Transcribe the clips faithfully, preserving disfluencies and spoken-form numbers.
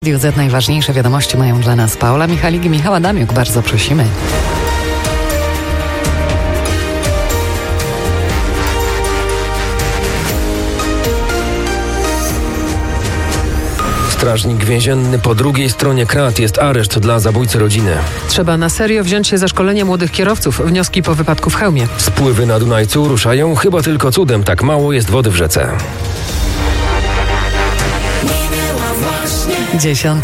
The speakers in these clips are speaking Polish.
Z najważniejsze wiadomości mają dla nas Paula Michalik i Michał Adamiuk. Bardzo prosimy. Strażnik więzienny po drugiej stronie krat. Jest areszt dla zabójcy rodziny. Trzeba na serio wziąć się za szkolenie młodych kierowców. Wnioski po wypadku w Chełmie. Spływy na Dunajcu ruszają chyba tylko cudem. Tak mało jest wody w rzece. Dziesiąta.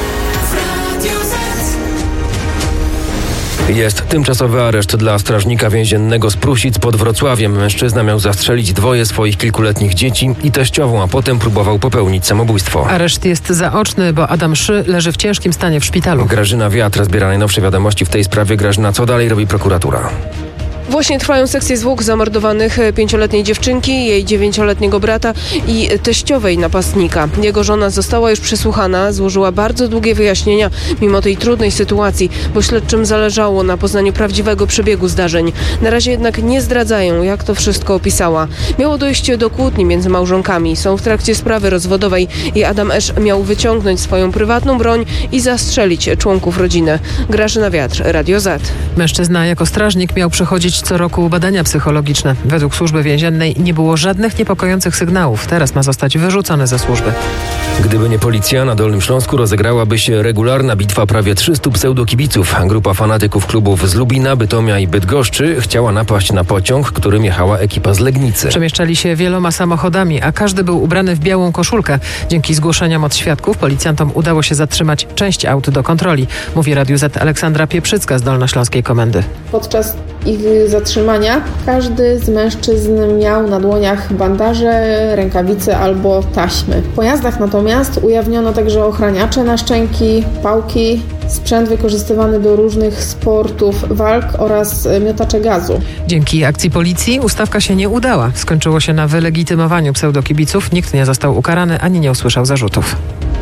Jest tymczasowy areszt dla strażnika więziennego z Prusic pod Wrocławiem. Mężczyzna miał zastrzelić dwoje swoich kilkuletnich dzieci i teściową, a potem próbował popełnić samobójstwo. Areszt jest zaoczny, bo Adam Szy leży w ciężkim stanie w szpitalu. Grażyna Wiatr zbiera najnowsze wiadomości w tej sprawie. Grażyna, co dalej robi prokuratura? Właśnie trwają sekcje zwłok zamordowanych pięcioletniej dziewczynki, jej dziewięcioletniego brata i teściowej napastnika. Jego żona została już przesłuchana, złożyła bardzo długie wyjaśnienia mimo tej trudnej sytuacji, bo śledczym zależało na poznaniu prawdziwego przebiegu zdarzeń. Na razie jednak nie zdradzają, jak to wszystko opisała. Miało dojść do kłótni między małżonkami. Są w trakcie sprawy rozwodowej i Adam Esz miał wyciągnąć swoją prywatną broń i zastrzelić członków rodziny. Grażyna Wiatr, Radio Z. Mężczyzna jako strażnik miał przechodzić co roku badania psychologiczne. Według służby więziennej nie było żadnych niepokojących sygnałów. Teraz ma zostać wyrzucony ze służby. Gdyby nie policja, na Dolnym Śląsku rozegrałaby się regularna bitwa prawie trzystu pseudokibiców. Grupa fanatyków klubów z Lubina, Bytomia i Bydgoszczy chciała napaść na pociąg, którym jechała ekipa z Legnicy. Przemieszczali się wieloma samochodami, a każdy był ubrany w białą koszulkę. Dzięki zgłoszeniom od świadków policjantom udało się zatrzymać część aut do kontroli. Mówi Radiu Z Aleksandra Pieprzycka z Dolnośląskiej Komendy. Podczas ich zatrzymania każdy z mężczyzn miał na dłoniach bandaże, rękawice albo taśmy. W pojazdach natomiast ujawniono także ochraniacze na szczęki, pałki, sprzęt wykorzystywany do różnych sportów walk oraz miotacze gazu. Dzięki akcji policji ustawka się nie udała. Skończyło się na wylegitymowaniu pseudokibiców. Nikt nie został ukarany ani nie usłyszał zarzutów.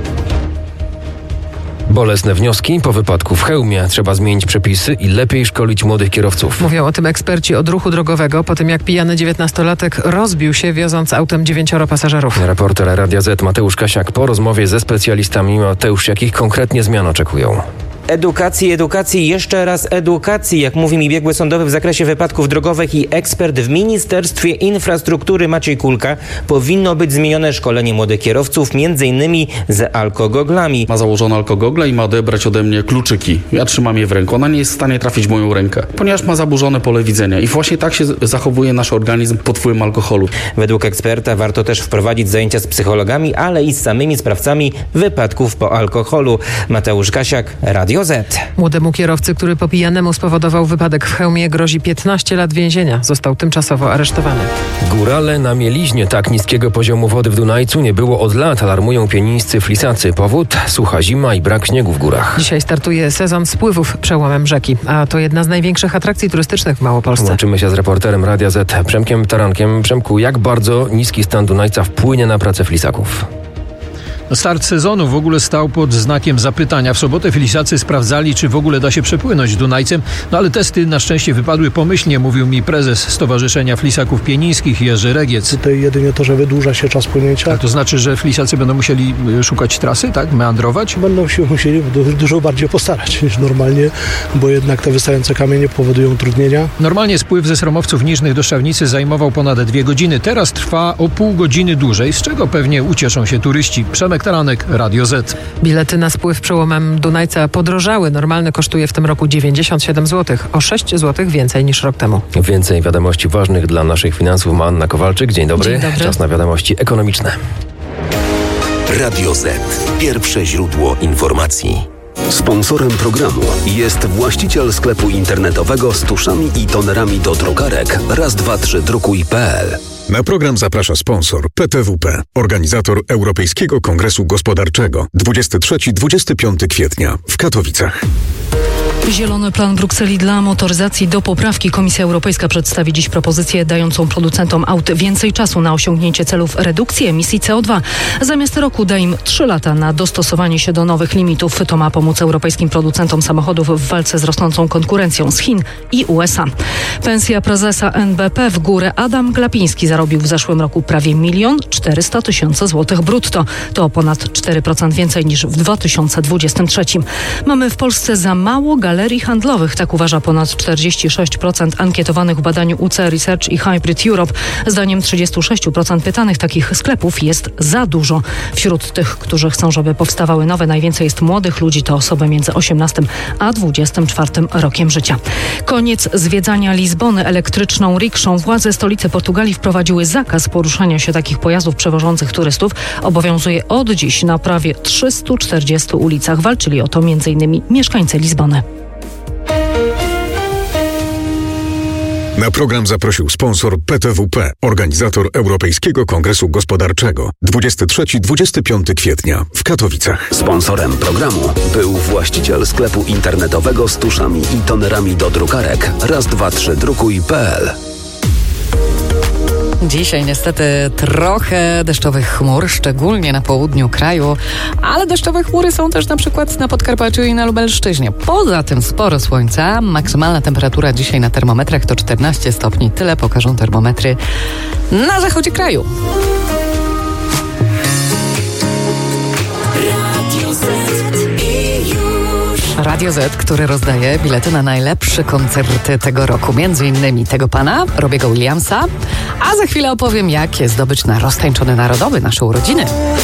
Bolesne wnioski po wypadku w Chełmie. Trzeba zmienić przepisy i lepiej szkolić młodych kierowców. Mówią o tym eksperci od ruchu drogowego po tym, jak pijany dziewiętnastolatek rozbił się, wioząc autem dziewięcioro pasażerów. Reporter Radia Z Mateusz Kasiak po rozmowie ze specjalistami. Mateusz, jakich konkretnie zmian oczekują? Edukacji, edukacji, jeszcze raz edukacji, jak mówi mi biegły sądowy w zakresie wypadków drogowych i ekspert w Ministerstwie Infrastruktury Maciej Kulka, powinno być zmienione szkolenie młodych kierowców, między innymi z alkogoglami. Ma założone alkogogle i ma odebrać ode mnie kluczyki. Ja trzymam je w ręku. Ona nie jest w stanie trafić w moją rękę, ponieważ ma zaburzone pole widzenia i właśnie tak się zachowuje nasz organizm pod wpływem alkoholu. Według eksperta warto też wprowadzić zajęcia z psychologami, ale i z samymi sprawcami wypadków po alkoholu. Mateusz Kasiak, Radio Z. Młodemu kierowcy, który po pijanemu spowodował wypadek w Chełmie, grozi piętnaście lat więzienia. Został tymczasowo aresztowany. Górale na mieliźnie. Tak niskiego poziomu wody w Dunajcu nie było od lat, alarmują pienińscy flisacy. Powód? Sucha zima i brak śniegu w górach. Dzisiaj startuje sezon spływów przełomem rzeki, a to jedna z największych atrakcji turystycznych w Małopolsce. Łączymy się z reporterem Radia Z, Przemkiem Tarankiem. Przemku, jak bardzo niski stan Dunajca wpłynie na pracę flisaków? Start sezonu w ogóle stał pod znakiem zapytania. W sobotę flisacy sprawdzali, czy w ogóle da się przepłynąć Dunajcem, no ale testy na szczęście wypadły pomyślnie, mówił mi prezes Stowarzyszenia Flisaków Pienińskich Jerzy Regiec. Tutaj jedynie to, że wydłuża się czas płynięcia. A to znaczy, że flisacy będą musieli szukać trasy, tak? Meandrować? Będą się musieli dużo bardziej postarać niż normalnie, bo jednak te wystające kamienie powodują utrudnienia. Normalnie spływ ze Sromowców Niżnych do Szczawnicy zajmował ponad dwie godziny. Teraz trwa o pół godziny dłużej, z czego pewnie ucieszą się turyści. Przemek Taranek, Radio Z. Bilety na spływ przełomem Dunajca podrożały. Normalny kosztuje w tym roku dziewięćdziesiąt siedem złotych, o sześć złotych więcej niż rok temu. Więcej wiadomości ważnych dla naszych finansów ma Anna Kowalczyk. Dzień dobry. Dzień dobry. Czas na wiadomości ekonomiczne. Radio Z. Pierwsze źródło informacji. Sponsorem programu jest właściciel sklepu internetowego z tuszami i tonerami do drukarek raz dwa trzy drukuj kropka p l. Na program zaprasza sponsor P T W P, organizator Europejskiego Kongresu Gospodarczego dwudziestego trzeciego do dwudziestego piątego kwietnia w Katowicach. Zielony plan Brukseli dla motoryzacji do poprawki. Komisja Europejska przedstawi dziś propozycję dającą producentom aut więcej czasu na osiągnięcie celów redukcji emisji C O dwa. Zamiast roku da im trzy lata na dostosowanie się do nowych limitów. To ma pomóc europejskim producentom samochodów w walce z rosnącą konkurencją z Chin i U S A. Pensja prezesa N B P w górę. Adam Glapiński zarobił w zeszłym roku prawie milion czterysta tysięcy złotych brutto. To o ponad cztery procent więcej niż w dwa tysiące dwudziestym trzecim. Mamy w Polsce za mało galerii handlowych, tak uważa ponad czterdzieści sześć procent ankietowanych w badaniu U C Research i Hybrid Europe. Zdaniem trzydzieści sześć procent pytanych takich sklepów jest za dużo. Wśród tych, którzy chcą, żeby powstawały nowe, najwięcej jest młodych ludzi, to osoby między osiemnastym a dwudziestym czwartym rokiem życia. Koniec zwiedzania Lizbony elektryczną rikszą. Władze stolicy Portugalii wprowadziły zakaz poruszania się takich pojazdów przewożących turystów. Obowiązuje od dziś na prawie trzystu czterdziestu ulicach. Walczyli o to między innymi mieszkańcy Lizbony. Na program zaprosił sponsor P T W P, organizator Europejskiego Kongresu Gospodarczego. dwudziestego trzeciego do dwudziestego piątego kwietnia w Katowicach. Sponsorem programu był właściciel sklepu internetowego z tuszami i tonerami do drukarek raz dwa trzy drukuj kropka p l. Dzisiaj niestety trochę deszczowych chmur, szczególnie na południu kraju, ale deszczowe chmury są też na przykład na Podkarpaciu i na Lubelszczyźnie. Poza tym sporo słońca. Maksymalna temperatura dzisiaj na termometrach to czternaście stopni. Tyle pokażą termometry na zachodzie kraju. Radio Z, który rozdaje bilety na najlepsze koncerty tego roku. Między innymi tego pana, Robiego Williamsa. A za chwilę opowiem, jak jest zdobyć na roztańczony narodowy, nasze urodziny.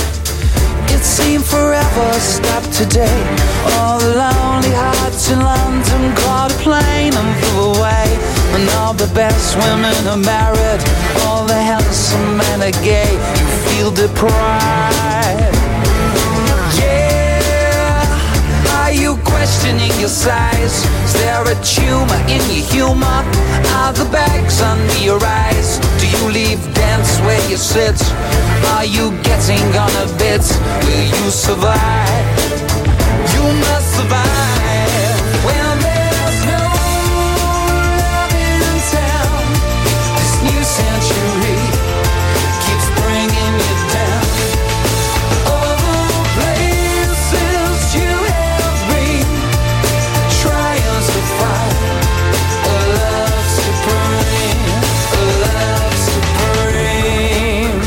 Questioning your size, is there a tumor in your humor? Are the bags under your eyes? Do you leave dance where you sit? Are you getting on a bit? Will you survive? You must survive. Well, there's no love in town. This new century keeps bringing you down. All the places you have been, trying to find a love supreme, a love supreme.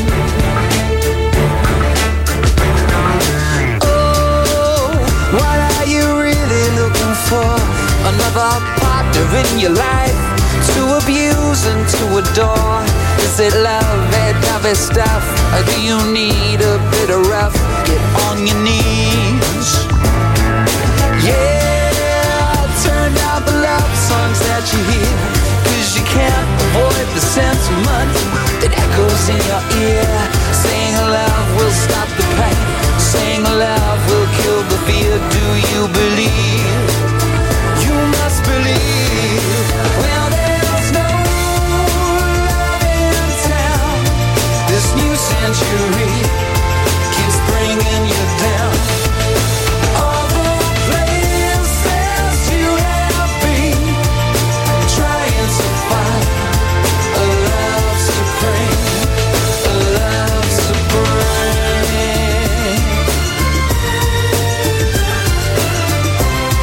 Oh, what are you really looking for? Another partner in your life to abuse and to adore? Is it love, that dovey stuff? Or do you need a bit of rough? Get on your knees. Yeah, turn down the love songs that you hear, 'cause you can't avoid the sentiment that echoes in your ear. Saying love will stop the pain, saying love will kill the fear. Do you believe? You must believe. Well, there's no love in town. This new century keeps bringing you down. All the places you have been, trying to find a love supreme, a love supreme.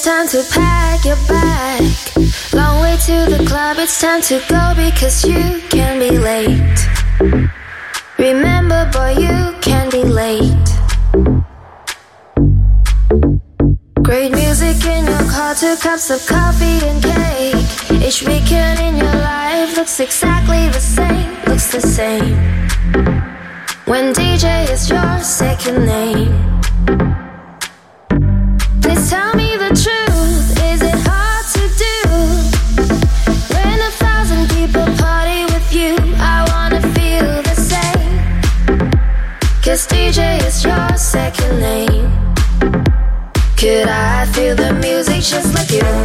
time to pack your bag. Long way to the club, it's time to go because you can be late. Remember, boy, you can be late. Great music in your car, two cups of coffee and cake. Each weekend in your life looks exactly the same, looks the same. When D J is your second name. Please tell me the truth, is it hard to do? When a thousand people party with you, I wanna feel the same. Cause D J is your second name. Could I feel the music just like you?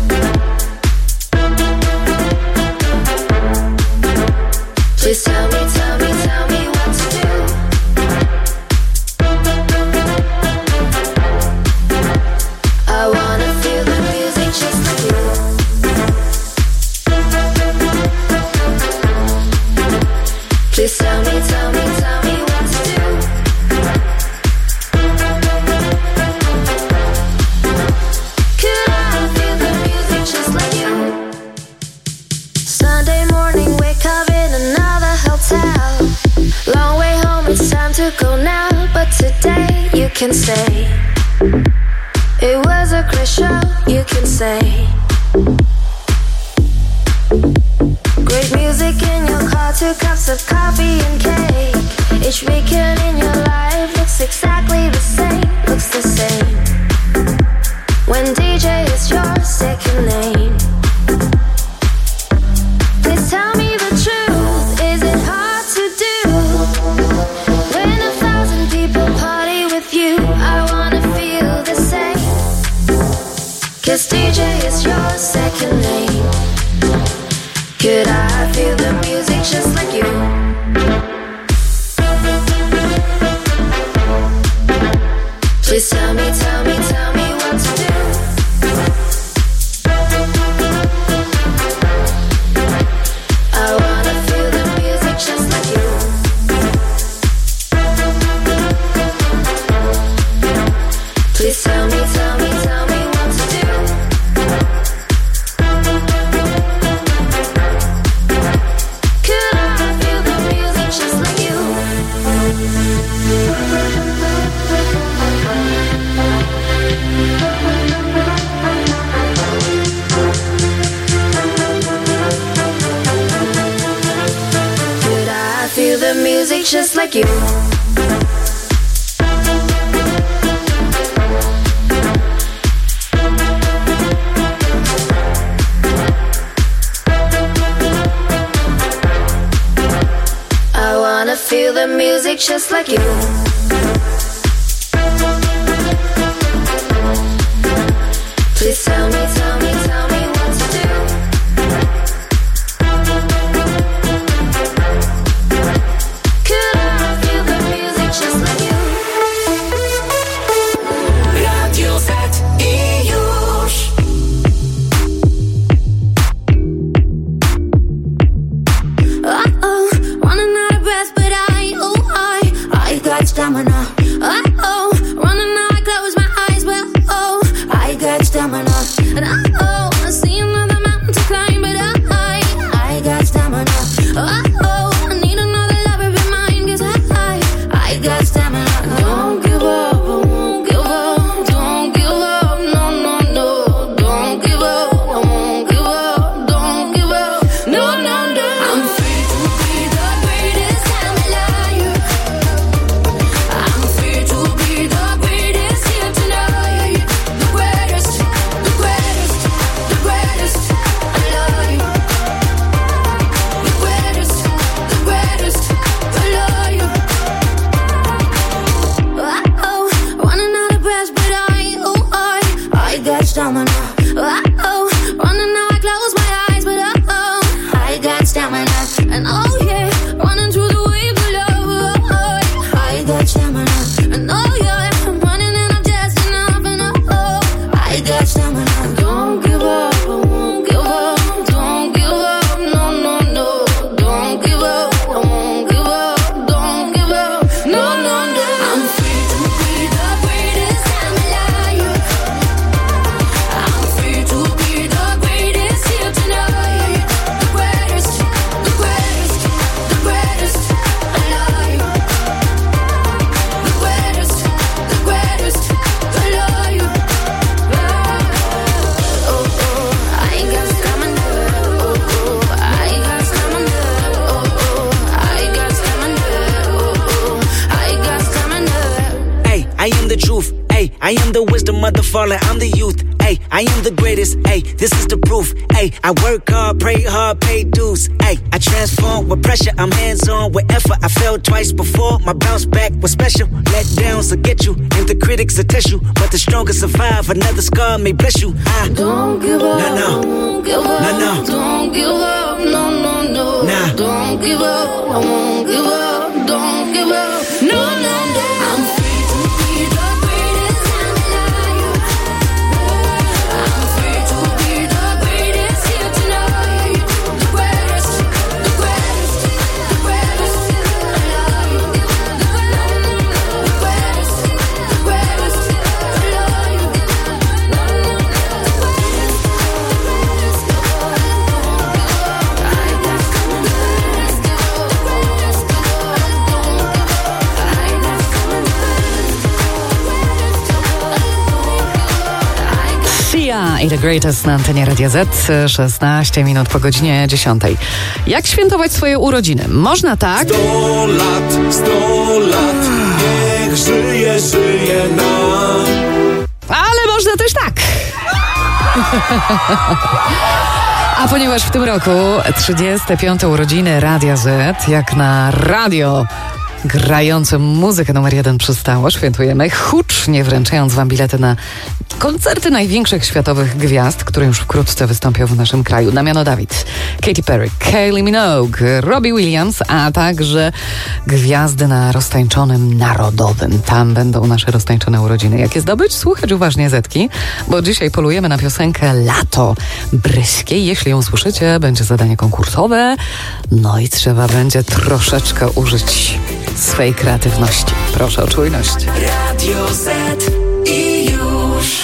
Please tell me, tell me, tell me what to do. I wanna feel the music just like you. Please tell me, tell me, tell me what to do. Could I feel the music just like you? Sunday morning, wake up in another hotel. Long way home, it's time to go now. But today you can say it was a great show, you can say. Great music in your car, two cups of coffee and cake. Each weekend in your life looks exactly the same, looks the same. When D J is your second name. Please tell me the truth, is it hard to do? When a thousand people party with you, I wanna feel the same. Cause D J is your second name. Could I feel the music just like you? Please tell me, tell me, tell me what to do. I wanna feel the music just like you. Please tell me, tell me, tell me what to do. Could I feel the music just like you? Could I feel the music just like you? I wanna feel the music just like you. Please tell me, tell me, tell me what to do. Could I feel the music just like you? Radio Z i już. Uh-oh, running out of breath, but I, oh I, I got truth. Ay, I am the wisdom of the fallen, I'm the youth. Ay, I am the greatest. Ay, this is the proof. Ay, I work hard, pray hard, pay dues. Ay, I transform with pressure, I'm hands-on with effort. I fell twice before, my bounce back was special. Let downs will get you, and the critics will test you. But the strongest survive, another scar may bless you. I Don't give up, no, no. don't give up, no, no. don't give up, no, no, no. Nah. Don't give up, I won't give up, don't give up, no, no, no. I'm free to be the greatest I'm alive. I'm free to be the greatest here tonight. The greatest, the greatest, the greatest alive. The greatest, the greatest alive. Sia i The Greatest na antenie Radia Z, szesnaście minut po godzinie dziesiątej. Jak świętować swoje urodziny? Można tak? Sto lat, sto lat, niech żyje, żyje nam. Ale można też tak. A ponieważ w tym roku trzydzieste piąte urodziny Radia Z, jak na radio grającym muzykę numer jeden przystało, świętujemy hucznie, wręczając wam bilety na koncerty największych światowych gwiazd, które już wkrótce wystąpią w naszym kraju. Damiano David, Katy Perry, Kylie Minogue, Robbie Williams, a także gwiazdy na roztańczonym narodowym. Tam będą nasze roztańczone urodziny. Jak je zdobyć? Słuchać uważnie Zetki, bo dzisiaj polujemy na piosenkę Lato Bryskie. Jeśli ją słyszycie, będzie zadanie konkursowe, no i trzeba będzie troszeczkę użyć swej kreatywności. Proszę o czujność. Radio Z i już.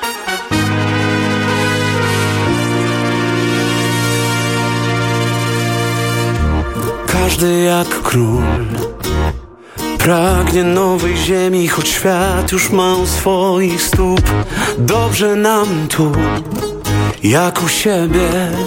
Każdy jak król pragnie nowej ziemi, choć świat już ma u swoich stóp. Dobrze nam tu, jak u siebie.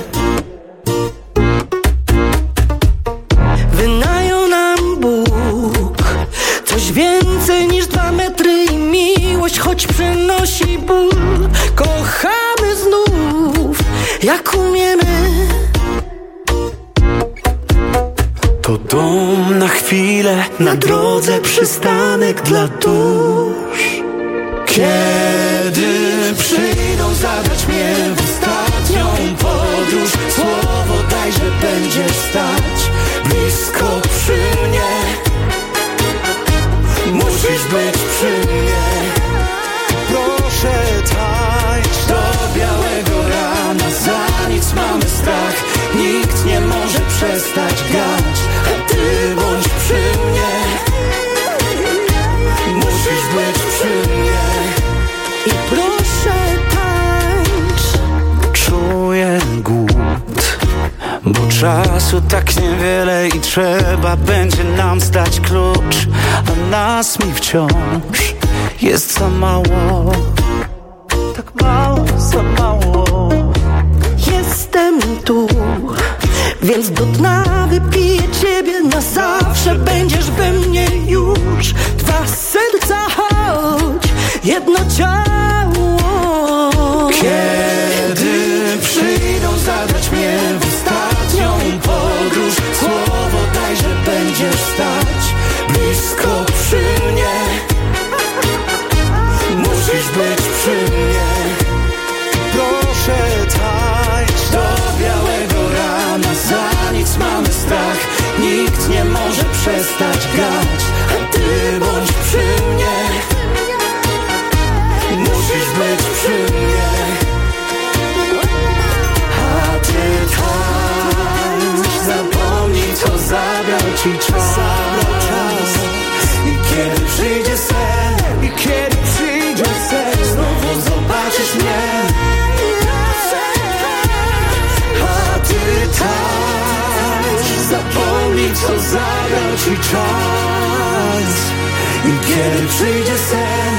Wynajął nam Bóg coś więcej niż dwa metry i miłość, choć przynosi ból. Kochamy znów, jak umiemy. To dom na chwilę, na drodze przystanek dla dusz. Kiedy przyjdą zabrać mnie w ostatnią podróż, słowo daj, że będziesz stać blisko przy mnie. Musisz być przy mnie. Proszę tańcz do białego rana, za nic mamy strach. Nikt nie może przestać grać, a ty bądź przy mnie. Musisz być przy mnie. I proszę tańcz. Czuję głód, bo czasu tak niewiele i trzeba będzie nam zdać klucz, a nas mi wciąż jest za mało. Tak mało, za mało. Jestem tu, więc do dna wypiję ciebie na zawsze. Będziesz we mnie już. Dwa serca, choć jedno ciało. Kiedy przyjdą zabrać mnie w ostatnią podróż, słowo daj, że będziesz stać blisko przy mnie. Musisz być przy mnie. Proszę tańcz do białego rana, za nic mamy strach. Nikt nie może przestać grać, a ty bądź przy mnie. Musisz być przy mnie. A ty tańcz, zapomnij co zabrał ci czas. I kiedy przyjdzie sen, i kiedy przyjdzie sen, znowu zobaczysz mnie. A ty tańcz, zapomnij co zabrał ci czas. I kiedy przyjdzie sen,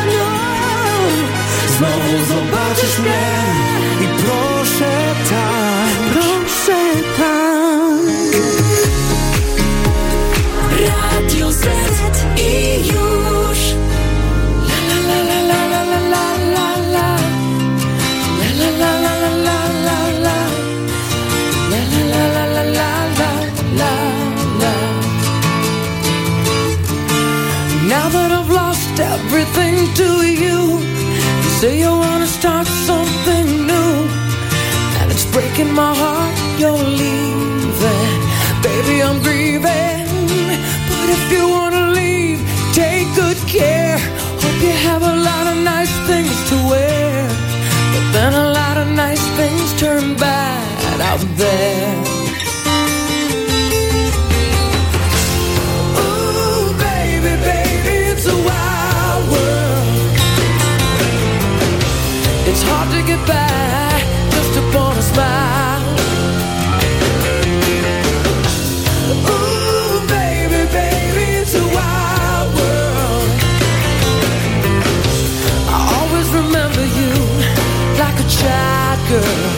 znowu zobaczysz mnie. I proszę tańcz, proszę tańcz. Radio Z i już. you. You say you wanna start something new, and it's breaking my heart you're leaving. Baby, I'm grieving, but if you wanna leave, take good care. Hope you have a lot of nice things to wear, but then a lot of nice things turn bad out there. Ooh, baby, baby, it's a wild world. It's hard to get by just upon a smile. Ooh, baby, baby, it's a wild world. I always remember you like a child girl.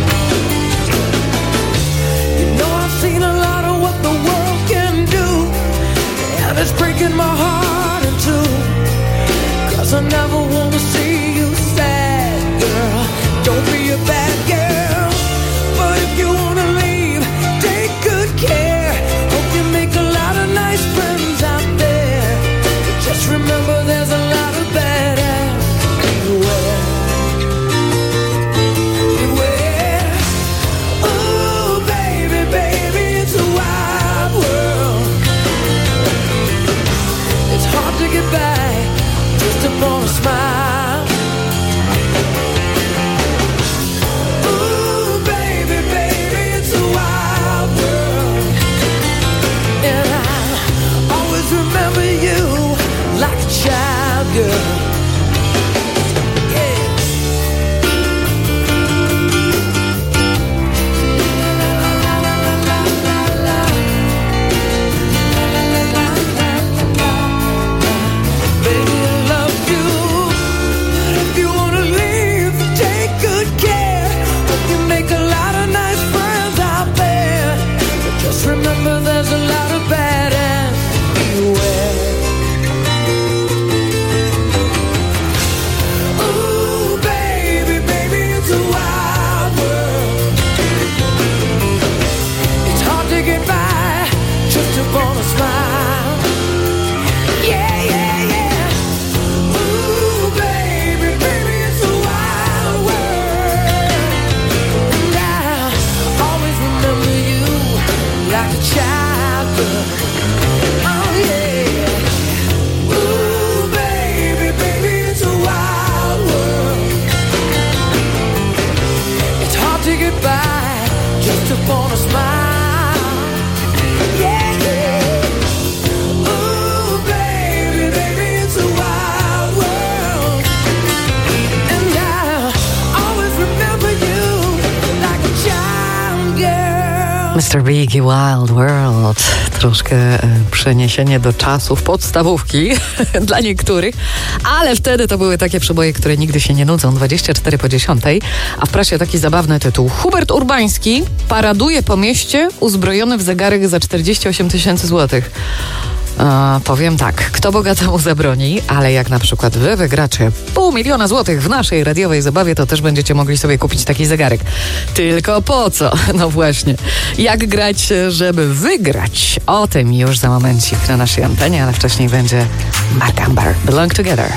You know I've seen a lot of what the world can do, and it's breaking my heart in two, 'cause I never wanna see you sad, girl. Don't be a bad girl, but if you wanna leave, take good care. Hope you make a lot of nice friends out there, but just remember there's a lot of bad ass beware. Beware. Ooh, baby, baby, it's a wild world. It's hard to get by just upon a smile. Ooh, baby, baby, it's a wild world. And I always remember you like a child girl. Yeah. Baby, I love you, but if you wanna leave, take good care. Hope you make a lot of nice friends out there, but just remember there's a lot of bad ass beware. Ooh, baby, baby, it's a wild world. It's hard to get by just upon a smile. Yeah, yeah, yeah. Ooh, baby, baby, it's a wild world. And I always remember you like a child girl. Oh, yeah. Ooh, baby, baby, it's a wild world. It's hard to get by just upon a smile. Yeah, yeah. Ooh, baby, baby, it's a wild world. And I always remember you like a child girl. mister Biggie, Wild World. Troszkę e, przeniesienie do czasów podstawówki dla niektórych, ale wtedy to były takie przeboje, które nigdy się nie nudzą. dwadzieścia cztery po dziesiątej, a w prasie taki zabawny tytuł. Hubert Urbański paraduje po mieście uzbrojony w zegarek za czterdzieści osiem tysięcy złotych. E, powiem tak, kto bogatemu zabroni, ale jak na przykład wy wygracie pół miliona złotych w naszej radiowej zabawie, to też będziecie mogli sobie kupić taki zegarek. Tylko po co? No właśnie. Jak grać, żeby wygrać? O tym już za momencik na naszej antenie, ale wcześniej będzie Mark Amber, Belong Together.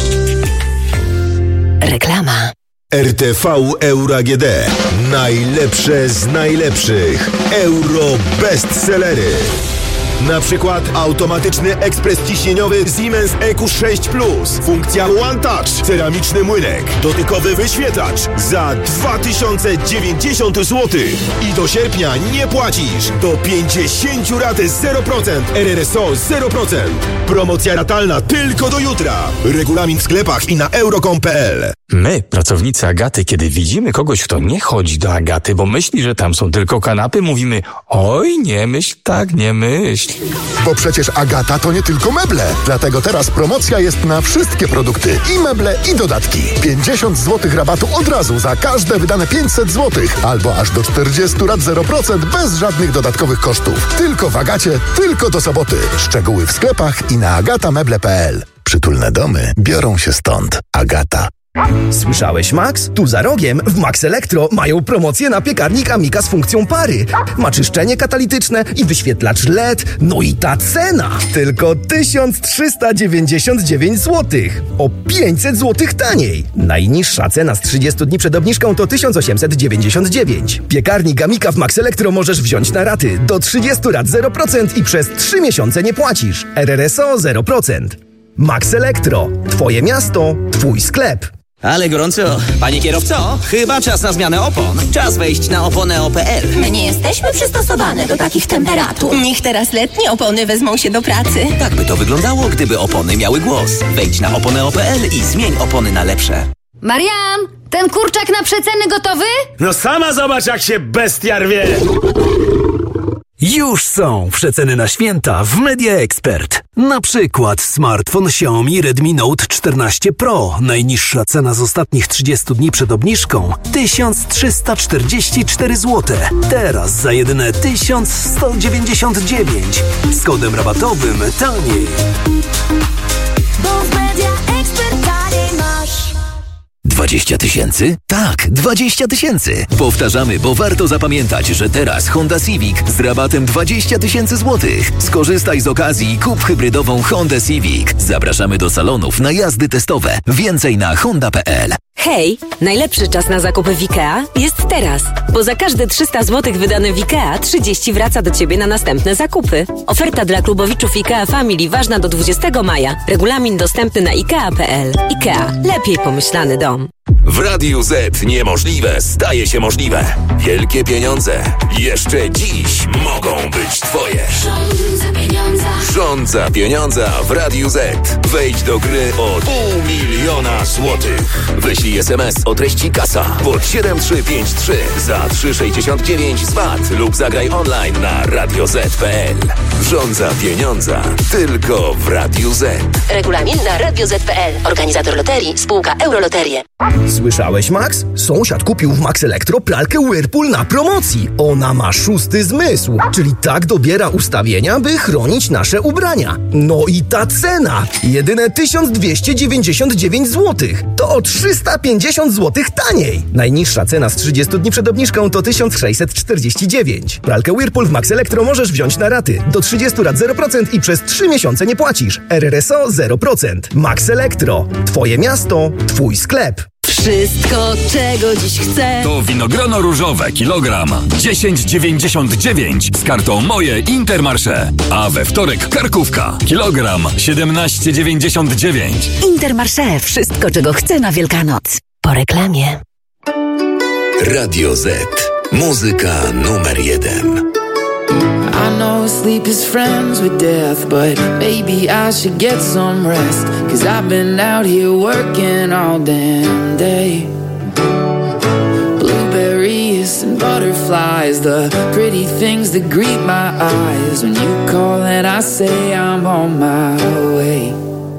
Reklama. R T V Euro A G D. Najlepsze z najlepszych. Euro bestsellery. Na przykład automatyczny ekspres ciśnieniowy Siemens E Q sześć plus. Funkcja One Touch. Ceramiczny młynek. Dotykowy wyświetlacz. Za dwa tysiące dziewięćdziesiąt złotych. I do sierpnia nie płacisz. Do pięćdziesiąt rat zero procent. R R S O zero procent. Promocja ratalna tylko do jutra. Regulamin w sklepach i na euro kropka com kropka p l. My, pracownicy Agaty, kiedy widzimy kogoś, kto nie chodzi do Agaty, bo myśli, że tam są tylko kanapy, mówimy: oj, nie myśl tak, nie myśl. Bo przecież Agata to nie tylko meble. Dlatego teraz promocja jest na wszystkie produkty. I meble, i dodatki. pięćdziesiąt złotych rabatu od razu za każde wydane pięćset złotych. Albo aż do czterdzieści rat zero procent bez żadnych dodatkowych kosztów. Tylko w Agacie, tylko do soboty. Szczegóły w sklepach i na agata meble kropka p l. Przytulne domy biorą się stąd. Agata. Słyszałeś, Max? Tu za rogiem w Max Elektro mają promocję na piekarnik Amika z funkcją pary. Ma czyszczenie katalityczne i wyświetlacz L E D. No i ta cena! Tylko tysiąc trzysta dziewięćdziesiąt dziewięć złotych. O pięćset złotych taniej. Najniższa cena z trzydziestu dni przed obniżką to tysiąc osiemset dziewięćdziesiąt dziewięć. Piekarnik Amika w Max Elektro możesz wziąć na raty. Do trzydziestu rat zero procent i przez trzy miesiące nie płacisz. R R S O zero procent. Max Elektro. Twoje miasto, twój sklep. Ale gorąco. Panie kierowco, chyba czas na zmianę opon. Czas wejść na oponę kropka p l. My nie jesteśmy przystosowane do takich temperatur. Niech teraz letnie opony wezmą się do pracy. Tak by to wyglądało, gdyby opony miały głos. Wejdź na oponę kropka p l i zmień opony na lepsze. Marian, ten kurczak na przeceny gotowy? No sama zobacz, jak się bestia rwie. Już są przeceny na święta w Media Expert. Na przykład smartfon Xiaomi Redmi Note czternaście Pro. Najniższa cena z ostatnich trzydziestu dni przed obniżką tysiąc trzysta czterdzieści cztery złote. Teraz za jedyne tysiąc sto dziewięćdziesiąt dziewięć. Z kodem rabatowym taniej. Bo w Media Expert taniej masz. dwadzieścia tysięcy? Tak, dwadzieścia tysięcy. Powtarzamy, bo warto zapamiętać, że teraz Honda Civic z rabatem dwadzieścia tysięcy złotych. Skorzystaj z okazji i kup hybrydową Honda Civic. Zapraszamy do salonów na jazdy testowe. Więcej na honda kropka p l. Hej, najlepszy czas na zakupy w IKEA jest teraz, bo za każde trzysta złotych wydane w IKEA trzydzieści wraca do Ciebie na następne zakupy. Oferta dla klubowiczów IKEA Family ważna do dwudziestego maja. Regulamin dostępny na ikea kropka p l. IKEA. Lepiej pomyślany dom. W Radiu Z niemożliwe staje się możliwe. Wielkie pieniądze jeszcze dziś mogą być Twoje. Rządza pieniądza. Rządza pieniądza w Radiu Z. Wejdź do gry od pół miliona złotych. Wyślij es em es o treści kasa pod siedem trzy pięć trzy za trzy sześćdziesiąt dziewięć z V A T lub zagraj online na radio zet kropka p l. Rządza pieniądza tylko w Radiu Z. Regulamin na radio zet kropka p l. Organizator loterii, spółka Euroloterie. Słyszałeś, Max? Sąsiad kupił w Max Elektro pralkę Whirlpool na promocji. Ona ma szósty zmysł, czyli tak dobiera ustawienia, by chronić nasze ubrania. No i ta cena! Jedyne tysiąc dwieście dziewięćdziesiąt dziewięć złotych. To o trzysta pięćdziesiąt złotych taniej. Najniższa cena z trzydziestu dni przed obniżką to tysiąc sześćset czterdzieści dziewięć. Pralkę Whirlpool w Max Elektro możesz wziąć na raty. Do trzydziestu rat zero procent i przez trzy miesiące nie płacisz. R R S O zero procent. Max Elektro. Twoje miasto, twój sklep. Wszystko, czego dziś chcę. To winogrono różowe kilogram dziesięć dziewięćdziesiąt dziewięć z kartą Moje Intermarché. A we wtorek karkówka kilogram siedemnaście dziewięćdziesiąt dziewięć. Intermarché. Wszystko, czego chcę na Wielkanoc. Po reklamie. Radio Z. Muzyka numer jeden. I know sleep is friends with death, but maybe I should get some rest, 'cause I've been out here working all damn day. Blueberries and butterflies, the pretty things that greet my eyes. When you call and I say I'm on my way.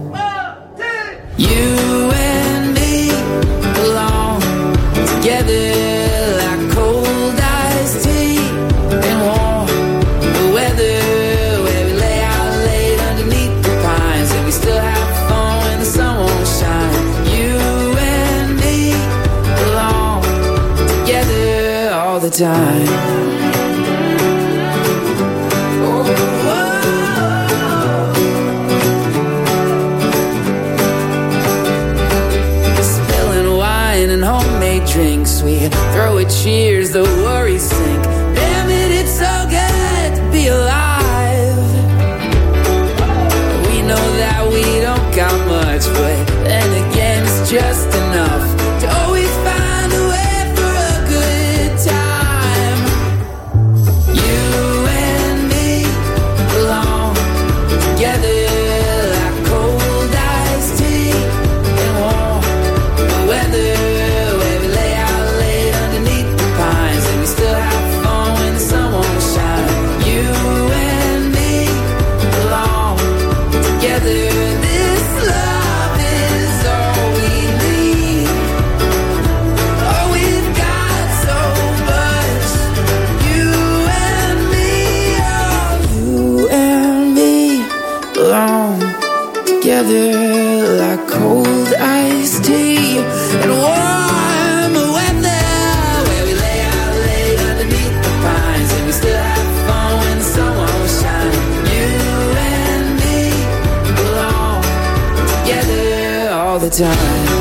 You and me belong together like cold iced tea and warm weather, where we lay out late underneath the pines and we still have fun when the sun won't shine. You and me belong together all the time. Drinks, we throw a cheers, the worries sink. Damn it, it's so good to be alive. We know that we don't got much, but then again it's just enough to always find a way for a good time. You and me belong together like cold iced tea and warm weather. Still have time.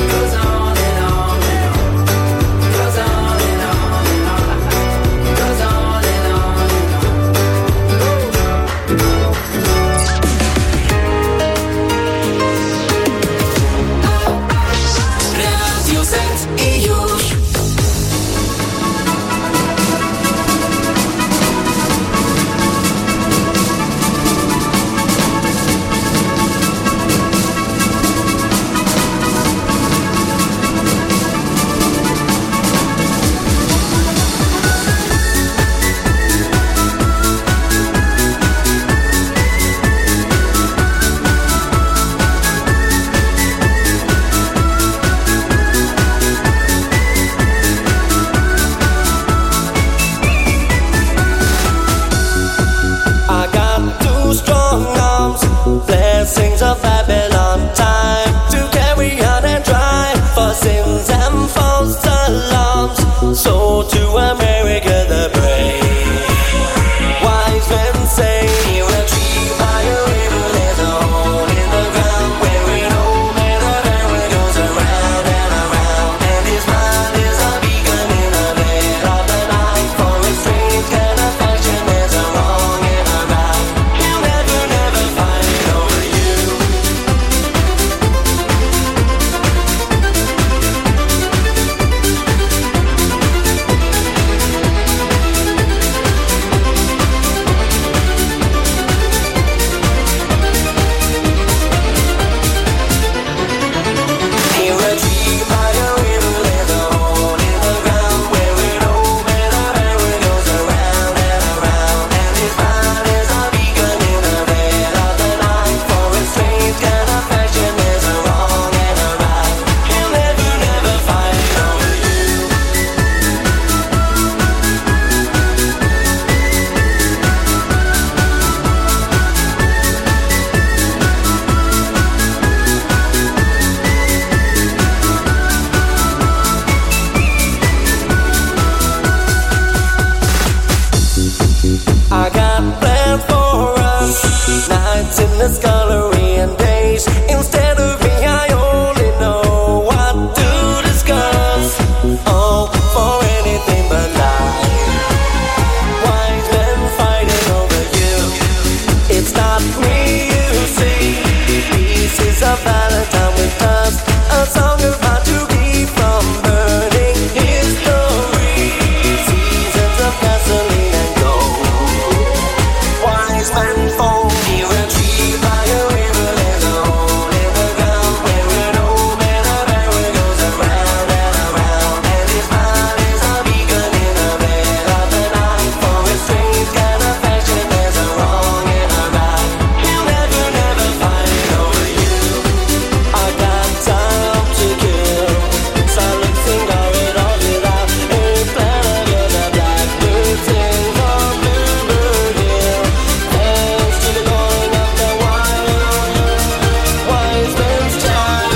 Blessings of Babylon, time to carry out and drive for sins and false alarms. So to America the brave, wise men say a tree by a river, there's a hole in the ground where we know where the river goes around and around. And his mind is a beacon in the dead of the night. For a strange kind of fashion, there's a wrong and a right. He'll never, never find it over you. I got plans for us, nights in the scullery and days. Instead of me, I only know what to discuss. Oh, for anything but life. Wise men fighting over you. It's not me, you see. Pieces of Valentine with dust. A song about to keep from burning history. Seasons of gasoline and gold. Wise man fall near a tree by a river. There's a hole in the ground where an old man of error goes around and around. And his mind is a beacon in the dead of the night. For a strange kind of fashion, there's a wrong and a right. He'll never, never find it over you. I got time to kill. Silencing corridors without a plan of the black birds sing from Bluebird Hill. Thanks to the calling of the wild, wise man's child.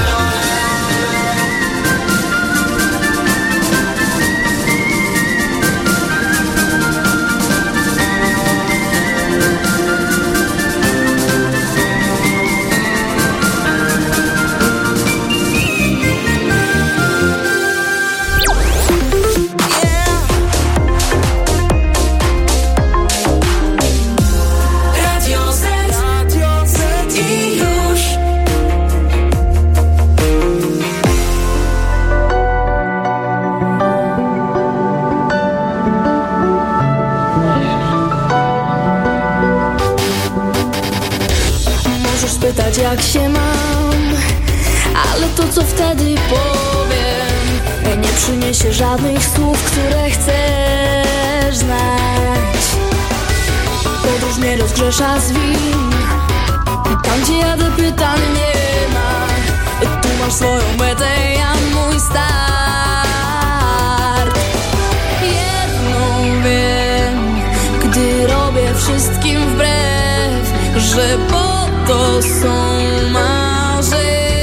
Radio Z, Radio Z i już. Możesz pytać, jak się mam, ale to, co wtedy powiem, nie przyniesie żadnych słów, które chcesz znać. Podróż mnie rozgrzesza z win. Tam, gdzie jadę, pytań nie ma. Tu masz swoją metę, ja mój start. Jedną wiem, gdy robię wszystkim wbrew, że po to są marzenia.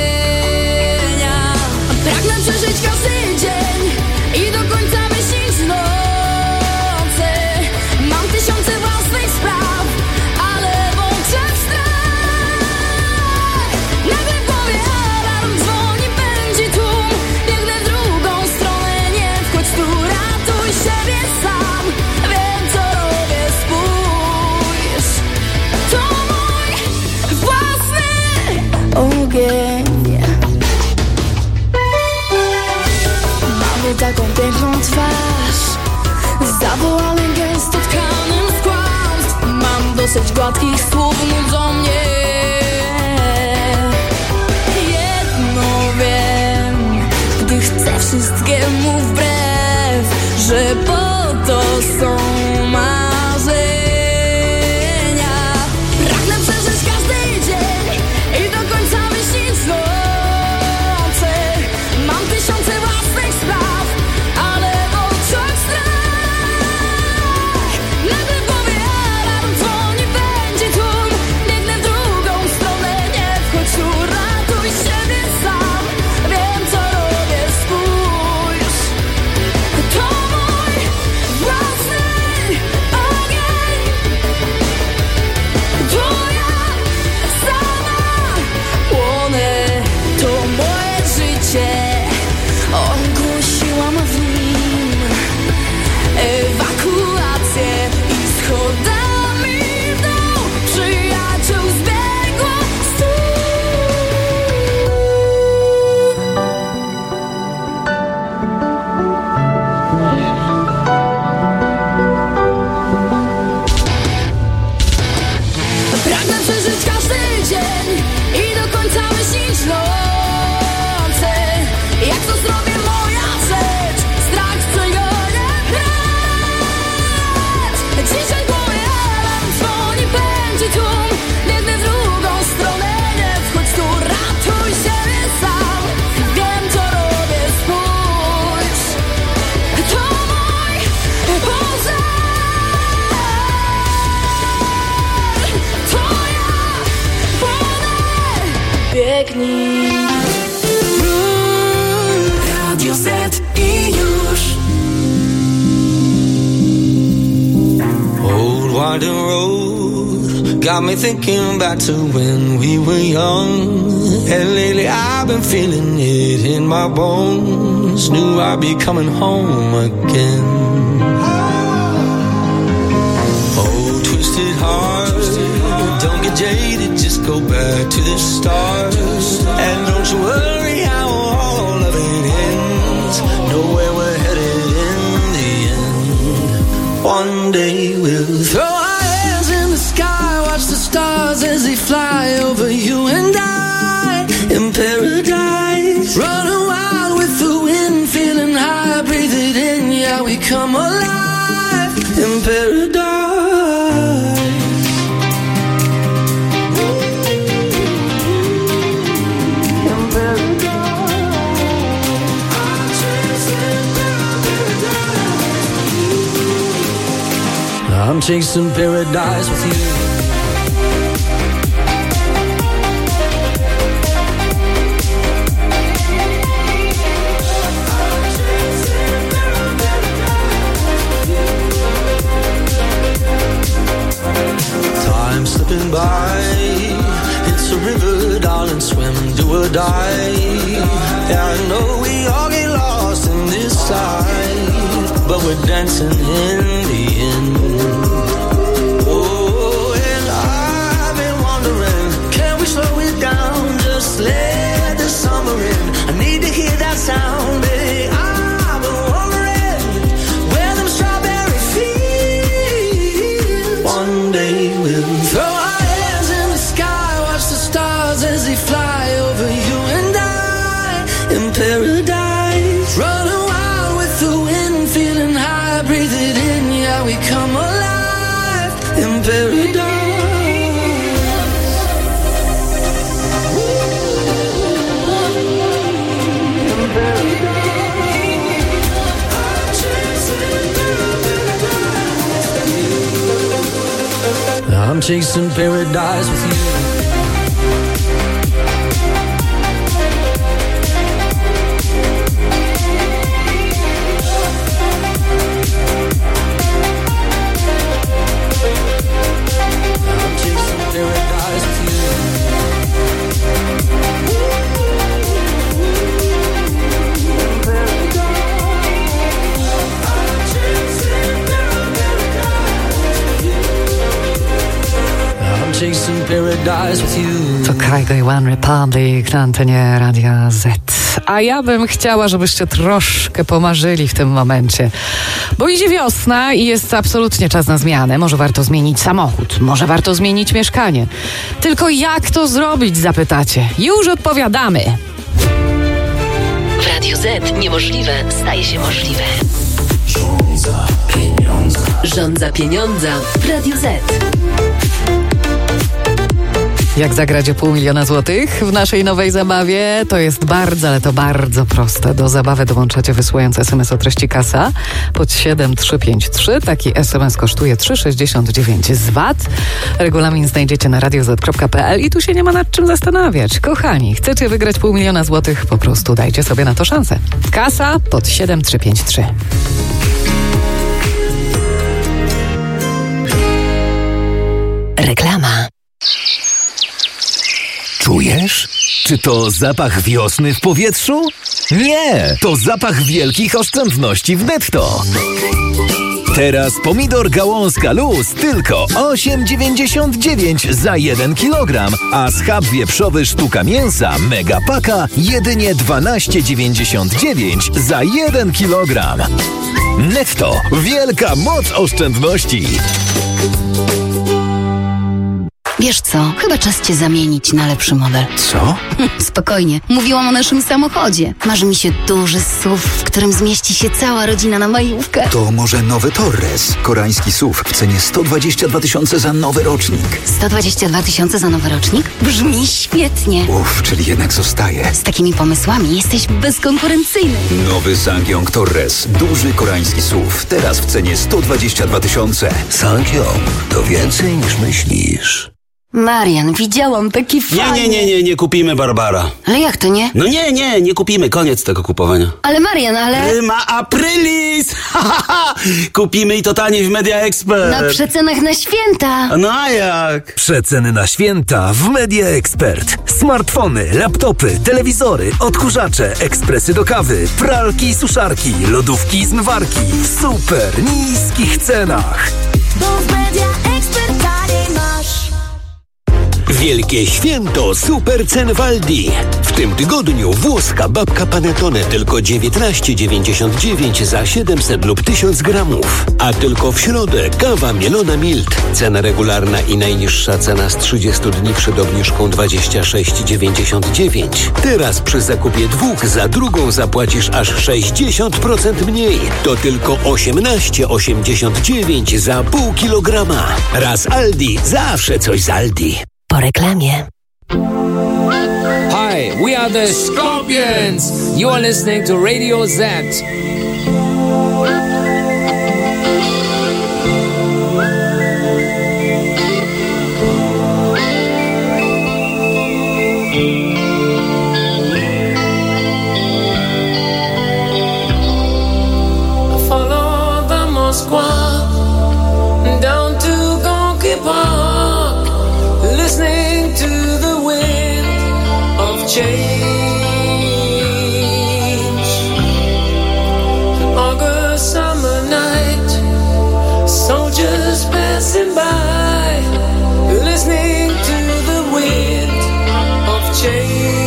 Pragnę przeżyć każdy dzień i do końca myśleć w nocy. Mam tysiące własnych spraw, ale włączę strach. Nagle w głowie alarm dzwoni. ogień. Mamy taką piękną twarz, zawołanym gęsto tkanym z kłamstw. Mam dosyć gładkich słów, nudzą mnie. Jedno wiem, gdy chcę wszystkiemu wbrew, że po to są marzenia. Pragnę przeżyć każdy dzień i do końca wyśnić noce. Mam tysiące własnych spraw, ale w oczach strach. Nagle w głowie alarm dzwoni, będzie tłum. Biegnę w drugą stronę, nie wchodź tu, ratuj siebie sam. Wiem co robię, spójrz. To mój własny ogień. To ja sama płonę, to moje życie. Ogłosiłam w nim ewakuację i schodami w dół przyjaciół zbiegło Pragnę przeżyć każdy dzień i do końca wyśnić noce. Jak to zrobię, moja rzecz, strach chce go nie brać. Dzisiaj w głowie alarm dzwoni, będzie tłum. Biegnę w drugą stronę, nie wchodź tu, ratuj siebie sam. Wiem co robię, spójrz. To mój pożar. To ja płonę, biegnij. Radio Z i już. Old winding road got me thinking back to when we were young. And lately I've been feeling it in my bones. Knew I'd be coming home again. Oh, twisted heart, don't get jaded, just go back to the start. And don't you worry how all of it ends. Know where we're headed in the end. One day we'll throw our hands in the sky, watch the stars as they fly over you and I in paradise. Running wild with the wind, feeling high, breathe it in, yeah, we come alive in paradise. In paradise. I'm chasing paradise with you. Time slipping by, it's a river, darling, swim, do or die. Yeah, I know we all get lost in this life, but we're dancing in the end. Oh, and I've been wondering, can we slow it down, just let the summer in? I need to hear that sound, baby. I've been wondering where them strawberry fields. One day we'll throw our hands in the sky, watch the stars as they fly over you and I in paradise. Running wild with the wind, feeling high, breathe it in, yeah, we come alive in paradise. I'm chasing paradise with you. I'm chasing paradise with you. I'm chasing paradise with you. Co Kygo i One Republic na antenie Radia Z. A ja bym chciała, żebyście troszkę pomarzyli w tym momencie. Bo idzie wiosna i jest absolutnie czas na zmianę. Może warto zmienić samochód, może warto zmienić mieszkanie. Tylko jak to zrobić, zapytacie? Już odpowiadamy. W Radiu Z niemożliwe staje się możliwe. Rządza pieniądza. Rządza pieniądza w Radiu Z. Jak zagrać o pół miliona złotych w naszej nowej zabawie? To jest bardzo, ale to bardzo proste. Do zabawy dołączacie wysyłając es em es o treści kasa pod siedem trzy pięć trzy. Taki es em es kosztuje trzy sześćdziesiąt dziewięć z V A T. Regulamin znajdziecie na radio zet kropka pe el i tu się nie ma nad czym zastanawiać. Kochani, chcecie wygrać pół miliona złotych? Po prostu dajcie sobie na to szansę. Kasa pod siedem trzy pięć trzy. Reklama. Czujesz? Czy to zapach wiosny w powietrzu? Nie, to zapach wielkich oszczędności w netto. Teraz pomidor gałązka luz tylko osiem dziewięćdziesiąt dziewięć za jeden kilogram, a schab wieprzowy sztuka mięsa mega paka jedynie dwanaście dziewięćdziesiąt dziewięć za jeden kilogram. Netto. Wielka moc oszczędności. Wiesz co? Chyba czas cię zamienić na lepszy model. Co? Spokojnie. Mówiłam o naszym samochodzie. Marzy mi się duży S U V, w którym zmieści się cała rodzina na majówkę. To może nowy Torres. Koreański S U V w cenie sto dwadzieścia dwa tysiące za nowy rocznik. sto dwadzieścia dwa tysiące za nowy rocznik? Brzmi świetnie. Uff, czyli jednak zostaje. Z takimi pomysłami jesteś bezkonkurencyjny. Nowy Sangyong Torres. Duży koreański S U V. Teraz w cenie sto dwadzieścia dwa tysiące. Sangyong to więcej niż myślisz. Marian, widziałam taki fajny... Nie, nie, nie, nie, nie kupimy, Barbara. Ale jak to nie? No nie, nie, nie kupimy, koniec tego kupowania. Ale Marian, ale... Prima aprilis! Kupimy i to taniej w Media Expert. Na przecenach na święta. No a jak? Przeceny na święta w Media Expert. Smartfony, laptopy, telewizory, odkurzacze, ekspresy do kawy, pralki i suszarki, lodówki i zmywarki w super niskich cenach. Bo w Media Expert taniej masz. Wielkie święto super cen w Aldi. W tym tygodniu włoska babka Panettone tylko dziewiętnaście dziewięćdziesiąt dziewięć za siedemset lub tysiąc gramów. A tylko w środę kawa mielona Milt. Cena regularna i najniższa cena z trzydziestu dni przed obniżką dwadzieścia sześć dziewięćdziesiąt dziewięć. Teraz przy zakupie dwóch za drugą zapłacisz aż sześćdziesiąt procent mniej. To tylko osiemnaście osiemdziesiąt dziewięć za pół kilograma. Raz Aldi, zawsze coś z Aldi. Po reklamie. Hi, we are the Scorpions. You are listening to Radio Z. Follow the Moskwa down to Gonky Park, listening to the wind of change. An August summer night, soldiers passing by, listening to the wind of change.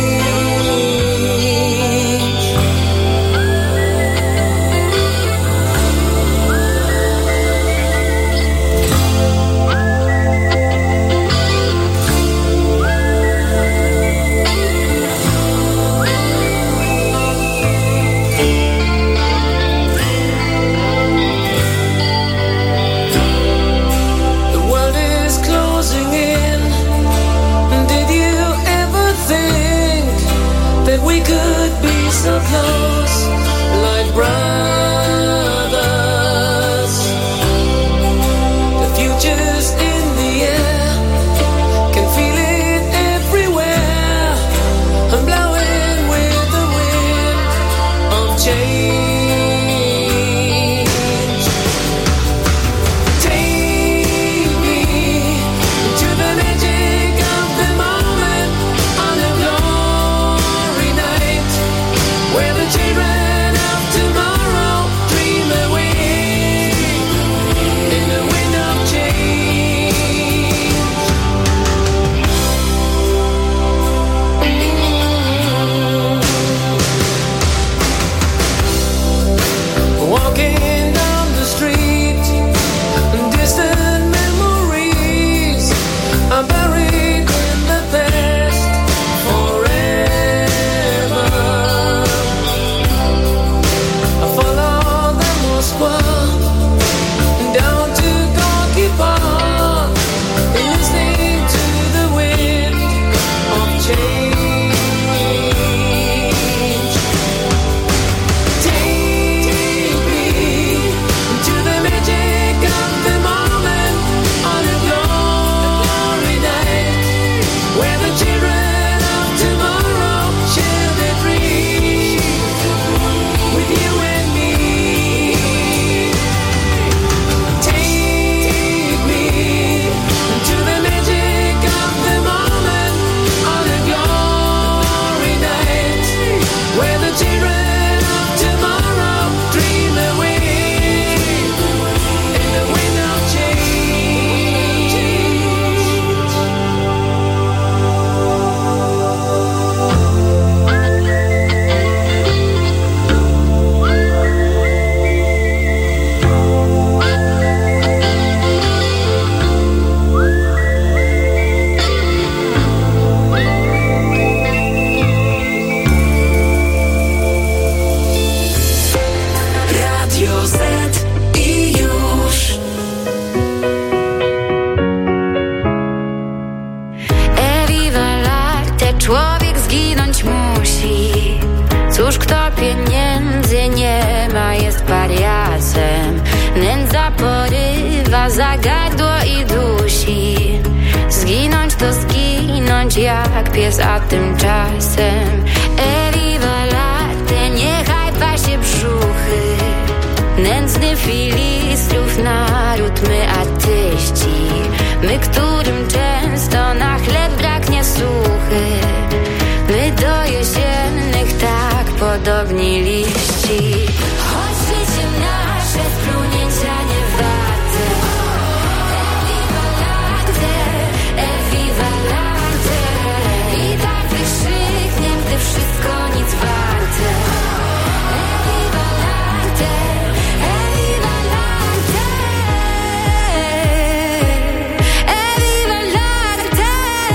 So close, like brothers. The future's in the air, can feel it everywhere. I'm blowing with the wind of change. Take me to the magic of the moment on a glory night, where the children of tomorrow dream away in the wind of change. kto pieniędzy nie ma, jest pariasem. Nędza porywa za gardło i dusi. Zginąć to zginąć jak pies, a tymczasem Eviva latte, niechaj pasie brzuchy. Nędzny filistrów naród, my artyści. My, którym często na chleb braknie suchy. My do jesiennych tak podobni liści. Choć życie nasze splunięcia nie warte. Eviva latte, Eviva latte. I tak wykrzykniem, gdy wszystko nic warte. Eviva latte, Eviva latte. Eviva latte.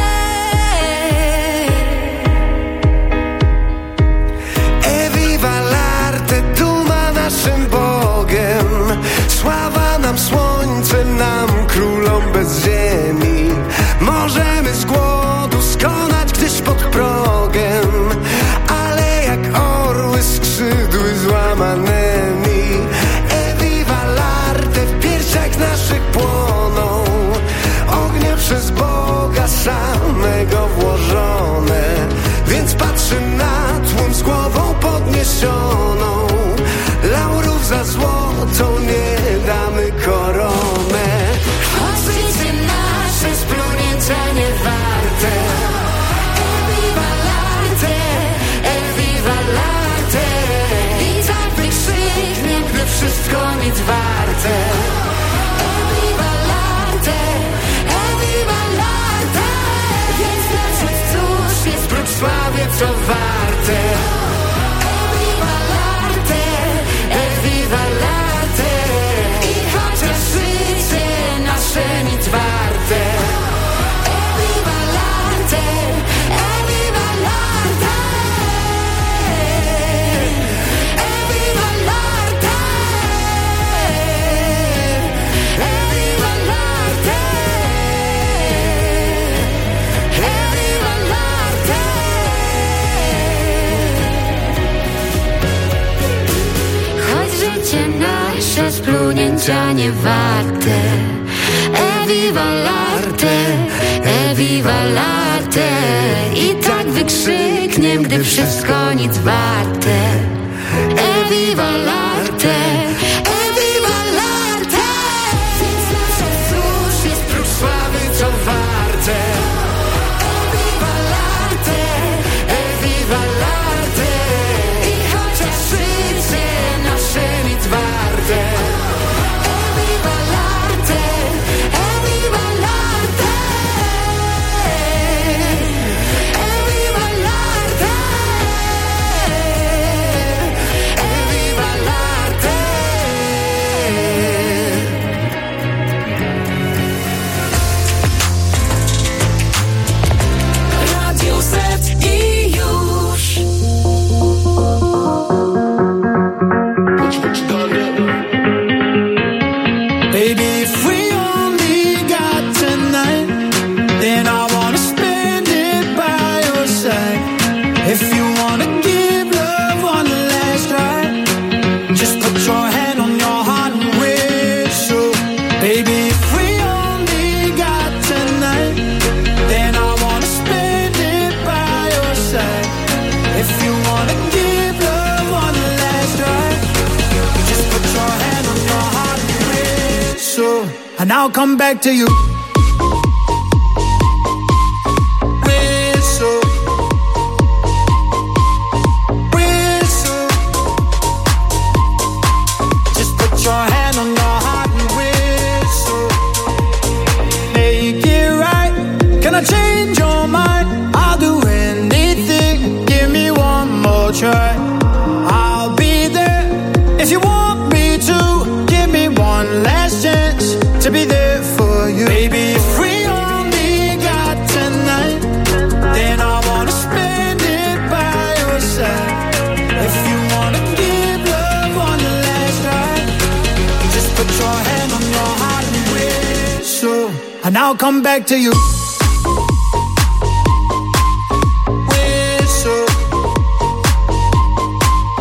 Eviva latte, duma naszym Bogiem. Sława nam, słońce nam, królom bez ziemi. Możemy z głodu skonać gdzieś pod progiem, ale jak orły skrzydły złamanymi. Eviva latte, w piersiach naszych płoną ognie przez Boga samego włożone. Więc patrzę na tłum z głową podniesioną. Laurów za złotą nie damy koronę. Choć życie nasze splunięcia nie warte. Eviva latte, Eviva latte. I tak wykrzykniem, gdy wszystko nic warte. Eviva latte, Eviva latte. Więc znaczyć cóż jest prócz sławy, co warte. Eviva latte, Eviva latte. I chociaż życie nasze nic warte. Eviva latte, Eviva latte. Eviva latte. Eviva latte. Eviva latte. Choć życie nasze splunięcia nie warte. Eviva latte, Eviva latte. I tak wykrzykniem, gdy wszystko nic warte. Eviva latte, Eviva latte. Więc nasze cóż jest prócz sławy, co warte. Eviva latte, Eviva latte. I chociaż życie nasze nic warte. Eviva latte, Eviva latte. Eviva latte. Eviva latte. Radio Z i już. Baby, if we only got tonight, then I wanna spend it by your side. If you wanna give love one last try, just put your hand on your heart and whistle. Baby, if we only got tonight, then I wanna spend it by your side. If you wanna give love one last try, just put your hand on your heart and whistle, and I'll come back to you. Whistle, whistle. Just put your hand on your heart and whistle. Make it right. Can I change your mind? I'll do anything. Give me one more try. I'll be there if you want me to. Give me one last chance to be there for you. Baby, if we only got tonight, then I wanna spend it by your side. If you wanna give love one last try, just put your hand on your heart and whistle, and I'll come back to you. Whistle,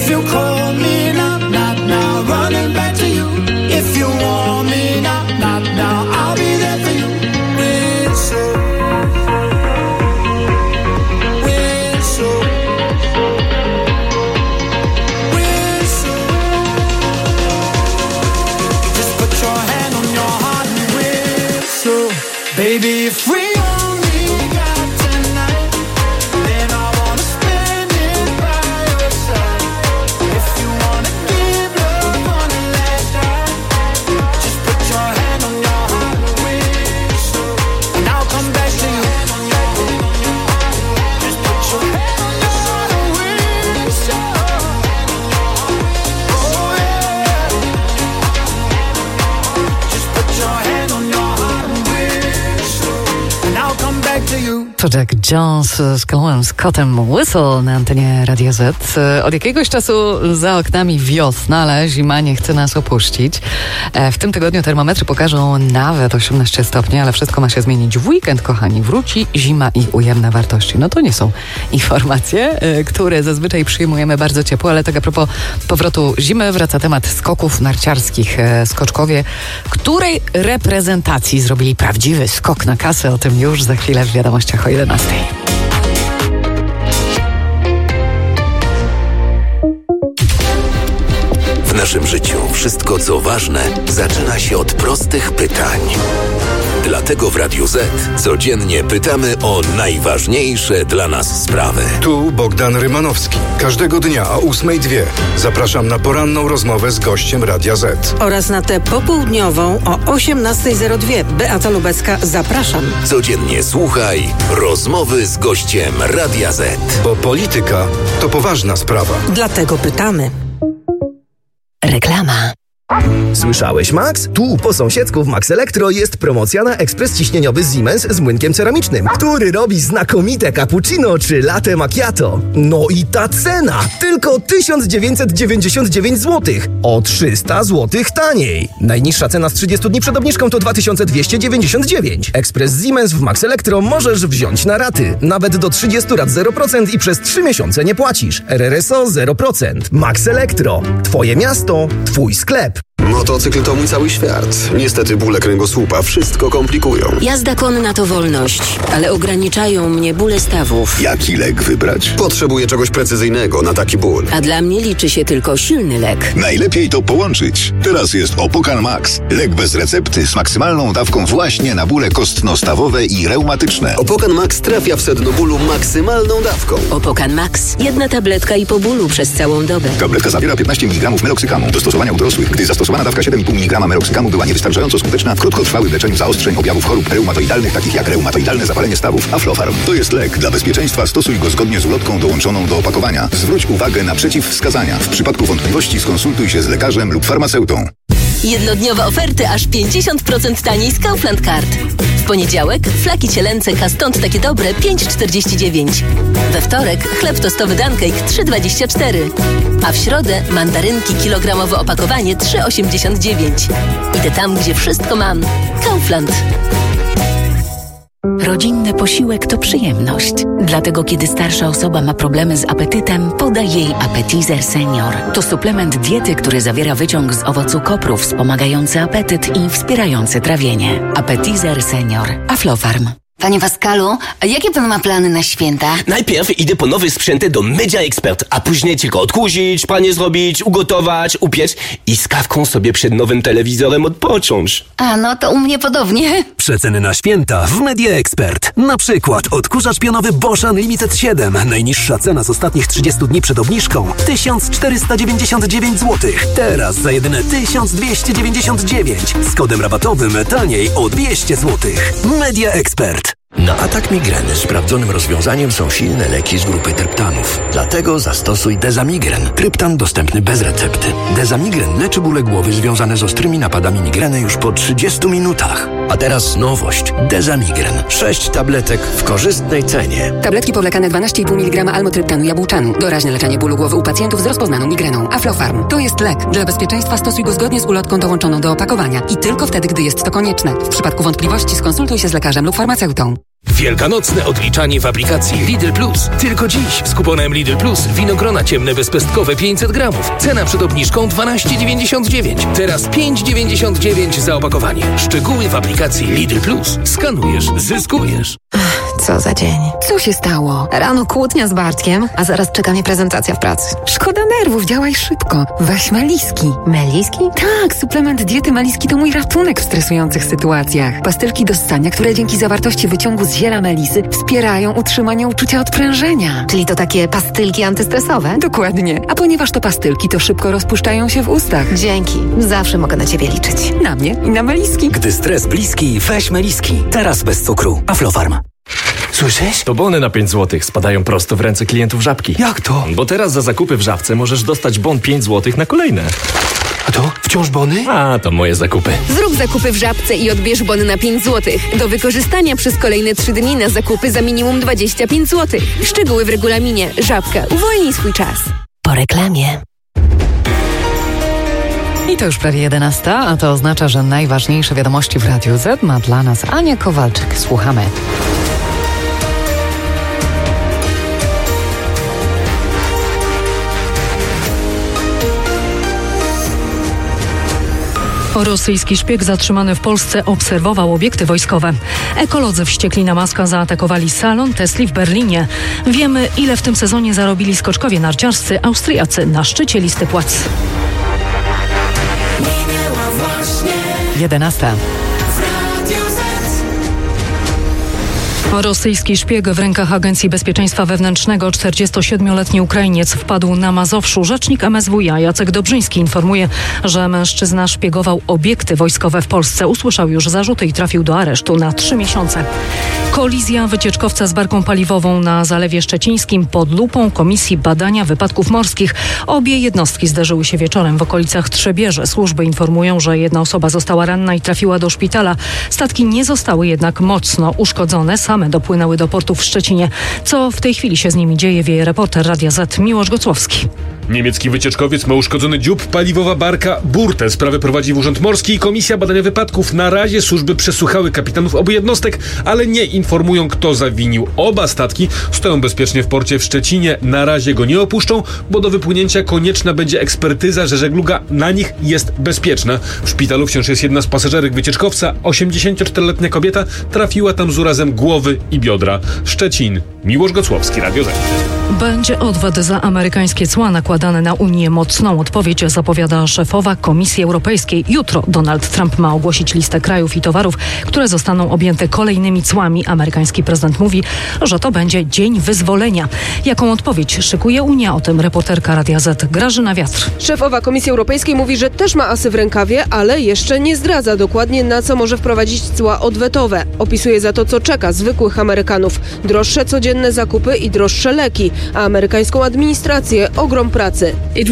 If you call me now, not now, running back to you. If you want me now, not now, I'll be there for you. Whistle, whistle, whistle. Just put your hand on your heart and whistle. Baby, if we only got tonight, then I wanna spend it by your side. If you wanna give love on the last ride, just put your hand on your heart and whistle, and I'll come back to you. Just put your hand on your heart and whistle. Oh yeah. Just put your hand on your heart and whistle, and I'll come back to you. To Jack Jones z Callumem Scottem Whistle na antenie Radia Z. Od jakiegoś czasu za oknami wiosna, ale zima nie chce nas opuścić. W tym tygodniu termometry pokażą nawet osiemnaście stopni, ale wszystko ma się zmienić w weekend, kochani. Wróci zima i ujemne wartości. No to nie są informacje, które zazwyczaj przyjmujemy bardzo ciepło, ale tak a propos powrotu zimy wraca temat skoków narciarskich. Skoczkowie, której reprezentacji zrobili prawdziwy skok na kasę, o tym już za chwilę w wiadomościach o jedenastej. W naszym życiu wszystko, co ważne, zaczyna się od prostych pytań. Dlatego w Radiu Z codziennie pytamy o najważniejsze dla nas sprawy. Tu Bogdan Rymanowski. Każdego dnia o ósmej dwie zapraszam na poranną rozmowę z gościem Radia Z. Oraz na tę popołudniową o osiemnastej zero dwie. Beata Lubecka, zapraszam. Codziennie słuchaj rozmowy z gościem Radia Z. Bo polityka to poważna sprawa. Dlatego pytamy. Reklama. Słyszałeś, Max? Tu po sąsiedzku w Max Elektro jest promocja na ekspres ciśnieniowy Siemens z młynkiem ceramicznym, który robi znakomite cappuccino czy latte macchiato. No i ta cena! Tylko tysiąc dziewięćset dziewięćdziesiąt dziewięć złotych. O trzysta złotych taniej. Najniższa cena z trzydziestu dni przed obniżką to dwa tysiące dwieście dziewięćdziesiąt dziewięć. Ekspres Siemens w Max Elektro możesz wziąć na raty. Nawet do trzydziestu rat zero procent i przez trzy miesiące nie płacisz. R R S O zero procent. Max Elektro. Twoje miasto, twój sklep. Motocykl to mój cały świat. Niestety bóle kręgosłupa wszystko komplikują. Jazda konna to wolność, ale ograniczają mnie bóle stawów. Jaki lek wybrać? Potrzebuję czegoś precyzyjnego na taki ból. A dla mnie liczy się tylko silny lek. Najlepiej to połączyć. Teraz jest Opokan Max. Lek bez recepty z maksymalną dawką właśnie na bóle kostno-stawowe i reumatyczne. Opokan Max trafia w sedno bólu maksymalną dawką. Opokan Max. Jedna tabletka i po bólu przez całą dobę. Tabletka zawiera piętnaście miligramów meloksykamu. Do stosowania u dorosłych, gdy zastosowana dawka siedem i pół miligrama meloksykamu była niewystarczająco skuteczna w krótkotrwałym leczeniu zaostrzeń objawów chorób reumatoidalnych, takich jak reumatoidalne zapalenie stawów. Aflofarm to jest lek. Dla bezpieczeństwa stosuj go zgodnie z ulotką dołączoną do opakowania. Zwróć uwagę na przeciwwskazania. W przypadku wątpliwości skonsultuj się z lekarzem lub farmaceutą. Jednodniowe oferty aż pięćdziesiąt procent taniej z Kaufland Card. W poniedziałek flaki cielęce Kastąd takie dobre pięć czterdzieści dziewięć. We wtorek chleb tostowy Dancake trzy dwadzieścia cztery. A w środę mandarynki kilogramowe opakowanie trzy osiemdziesiąt dziewięć. Idę tam, gdzie wszystko mam. Kaufland. Rodzinny posiłek to przyjemność. Dlatego kiedy starsza osoba ma problemy z apetytem, podaj jej Appetizer Senior. To suplement diety, który zawiera wyciąg z owocu kopru wspomagający apetyt i wspierający trawienie. Appetizer Senior. Aflofarm. Panie Pascalu, a jakie pan ma plany na święta? Najpierw idę po nowe sprzęty do Media Expert, a później tylko odkurzyć, pranie zrobić, ugotować, upiec i z kawką sobie przed nowym telewizorem odpocząć. A, no to u mnie podobnie. Przeceny na święta w Media Expert. Na przykład odkurzacz pionowy Bosch Unlimited siedem. Najniższa cena z ostatnich trzydziestu dni przed obniżką tysiąc czterysta dziewięćdziesiąt dziewięć złotych. Teraz za jedyne tysiąc dwieście dziewięćdziesiąt dziewięć. Z kodem rabatowym taniej o dwieście złotych. Media Expert. Na atak migreny sprawdzonym rozwiązaniem są silne leki z grupy tryptanów. Dlatego zastosuj Dezamigren. Tryptan dostępny bez recepty. Dezamigren leczy bóle głowy związane z ostrymi napadami migreny już po trzydziestu minutach. A teraz nowość. Dezamigren. Sześć tabletek w korzystnej cenie. Tabletki powlekane dwanaście i pół miligrama almotryptanu jabłczanu. Doraźne leczenie bólu głowy u pacjentów z rozpoznaną migreną. Aflofarm. To jest lek. Dla bezpieczeństwa stosuj go zgodnie z ulotką dołączoną do opakowania. I tylko wtedy, gdy jest to konieczne. W przypadku wątpliwości skonsultuj się z lekarzem lub farmaceutą. Wielkanocne odliczanie w aplikacji Lidl Plus. Tylko dziś z kuponem Lidl Plus winogrona ciemne bezpestkowe pięćset gramów. Cena przed obniżką dwanaście dziewięćdziesiąt dziewięć. Teraz pięć dziewięćdziesiąt dziewięć za opakowanie. Szczegóły w aplikacji Lidl Plus. Skanujesz, zyskujesz. Co za dzień. Co się stało? Rano kłótnia z Bartkiem, a zaraz czeka mnie prezentacja w pracy. Szkoda nerwów, działaj szybko. Weź Meliski. Meliski? Tak, suplement diety Meliski to mój ratunek w stresujących sytuacjach. Pastylki do ssania, które dzięki zawartości wyciągu z ziela melisy wspierają utrzymanie uczucia odprężenia. Czyli to takie pastylki antystresowe? Dokładnie. A ponieważ to pastylki, to szybko rozpuszczają się w ustach. Dzięki. Zawsze mogę na ciebie liczyć. Na mnie i na Meliski. Gdy stres bliski, weź Meliski. Teraz bez cukru. Aflofarm. Słyszysz? To bony na pięć złotych spadają prosto w ręce klientów Żabki. Jak to? Bo teraz za zakupy w Żabce możesz dostać bon pięć złotych na kolejne. A to? Wciąż bony? A, to moje zakupy. Zrób zakupy w Żabce i odbierz bony na pięć złotych. Do wykorzystania przez kolejne trzy dni na zakupy za minimum dwadzieścia pięć złotych. Szczegóły w regulaminie. Żabka. Uwolnij swój czas. Po reklamie. I to już prawie jedenasta, a to oznacza, że najważniejsze wiadomości w Radiu Z ma dla nas Ania Kowalczyk. Słuchamy. Rosyjski szpieg zatrzymany w Polsce obserwował obiekty wojskowe. Ekolodzy wściekli na Muska zaatakowali salon Tesli w Berlinie. Wiemy, ile w tym sezonie zarobili skoczkowie narciarscy Austriacy na szczycie listy płac. jedenasta. Rosyjski szpieg w rękach Agencji Bezpieczeństwa Wewnętrznego, czterdziestosiedmioletni Ukrainiec, wpadł na Mazowszu. Rzecznik M S W iA Jacek Dobrzyński informuje, że mężczyzna szpiegował obiekty wojskowe w Polsce. Usłyszał już zarzuty i trafił do aresztu na trzy miesiące. Kolizja wycieczkowca z barką paliwową na Zalewie Szczecińskim pod lupą Komisji Badania Wypadków Morskich. Obie jednostki zderzyły się wieczorem w okolicach Trzebieży. Służby informują, że jedna osoba została ranna i trafiła do szpitala. Statki nie zostały jednak mocno uszkodzone. Same dopłynęły do portu w Szczecinie. Co w tej chwili się z nimi dzieje, wie reporter Radia Z Miłosz Gocłowski. Niemiecki wycieczkowiec ma uszkodzony dziób, paliwowa barka Burtę. Sprawę prowadzi w Urząd Morski i Komisja Badania Wypadków. Na razie służby przesłuchały kapitanów obu jednostek, ale nie informują, kto zawinił. Oba statki stoją bezpiecznie w porcie w Szczecinie. Na razie go nie opuszczą, bo do wypłynięcia konieczna będzie ekspertyza, że żegluga na nich jest bezpieczna. W szpitalu wciąż jest jedna z pasażerek wycieczkowca. osiemdziesięcioczteroletnia kobieta trafiła tam z urazem głowy i biodra. Szczecin. Miłosz Gocłowski, Radio Z. Będzie odwet za amerykańskie cła nakładane na Unię. Mocną odpowiedź zapowiada szefowa Komisji Europejskiej. Jutro Donald Trump ma ogłosić listę krajów i towarów, które zostaną objęte kolejnymi cłami. Amerykański prezydent mówi, że to będzie dzień wyzwolenia. Jaką odpowiedź szykuje Unia? O tym reporterka Radia Z Grażyna Wiatr. Szefowa Komisji Europejskiej mówi, że też ma asy w rękawie, ale jeszcze nie zdradza dokładnie, na co może wprowadzić cła odwetowe. Opisuje za to, co czeka zwykłych Amerykanów. Droższe codzienne zakupy i droższe leki, a amerykańską administrację ogrom pracy.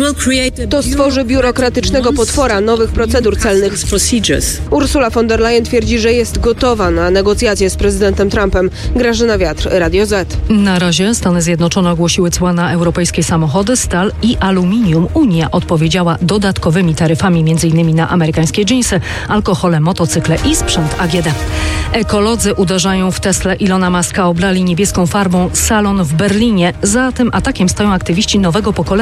To stworzy biurokratycznego potwora nowych procedur celnych. Ursula von der Leyen twierdzi, że jest gotowa na negocjacje z prezydentem Trumpem. Grażyna Wiatr, Radio Z. Na razie Stany Zjednoczone ogłosiły cła na europejskie samochody, stal i aluminium. Unia odpowiedziała dodatkowymi taryfami m.in. na amerykańskie dżinsy, alkohole, motocykle i sprzęt A G D. Ekolodzy uderzają w Teslę Ilona Muska, oblali niebieską farbą salon w Berlinie. Za tym atakiem stoją aktywiści nowego pokolenia.